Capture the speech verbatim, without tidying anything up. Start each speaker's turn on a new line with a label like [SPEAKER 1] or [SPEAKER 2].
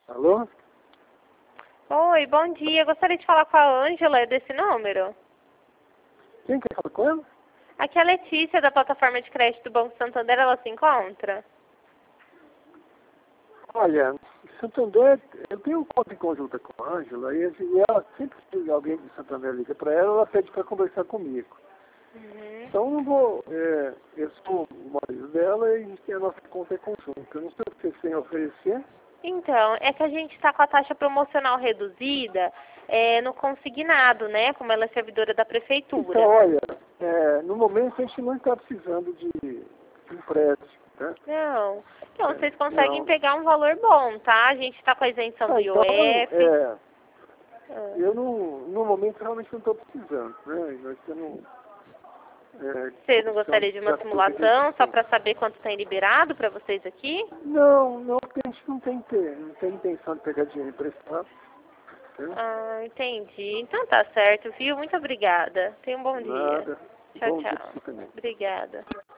[SPEAKER 1] Alô?
[SPEAKER 2] Oi, bom dia. Gostaria de falar com a Ângela desse número.
[SPEAKER 1] Quem quer falar com ela?
[SPEAKER 2] Aqui é a Letícia, da plataforma de crédito do Banco Santander. Ela se encontra?
[SPEAKER 1] Olha, Santander, eu tenho conta em conjunta com a Ângela e assim, ela sempre que alguém de Santander liga para ela, ela pede para conversar comigo.
[SPEAKER 2] Uhum.
[SPEAKER 1] Então eu não vou, é, eu sou o marido dela e a nossa conta é conjunta. Eu não sei o que vocês têm a oferecer.
[SPEAKER 2] Então, é que a gente está com a taxa promocional reduzida é, no consignado, né? Como ela é servidora da prefeitura.
[SPEAKER 1] Então, olha, é, no momento a gente não está precisando de, de empréstimo, né?
[SPEAKER 2] Não. Então,
[SPEAKER 1] É,
[SPEAKER 2] vocês conseguem
[SPEAKER 1] não.
[SPEAKER 2] pegar um valor bom, tá? A gente está com a isenção do
[SPEAKER 1] Ah, então,
[SPEAKER 2] I O F.
[SPEAKER 1] é,
[SPEAKER 2] Ah.
[SPEAKER 1] eu não, no momento realmente não estou precisando, né? Nós temos é,
[SPEAKER 2] Vocês não
[SPEAKER 1] condição
[SPEAKER 2] gostariam de uma
[SPEAKER 1] gastos que a
[SPEAKER 2] simulação
[SPEAKER 1] gente
[SPEAKER 2] só
[SPEAKER 1] tem.
[SPEAKER 2] para saber quanto tem liberado para vocês aqui?
[SPEAKER 1] Não, não, porque a gente não tem, ter, não tem intenção de pegar dinheiro emprestado. Né?
[SPEAKER 2] Ah, entendi. Então tá certo, viu? Muito obrigada. Tenha um bom dia.
[SPEAKER 1] Nada.
[SPEAKER 2] Tchau,
[SPEAKER 1] Bom dia para
[SPEAKER 2] tchau.
[SPEAKER 1] você também.
[SPEAKER 2] Obrigada.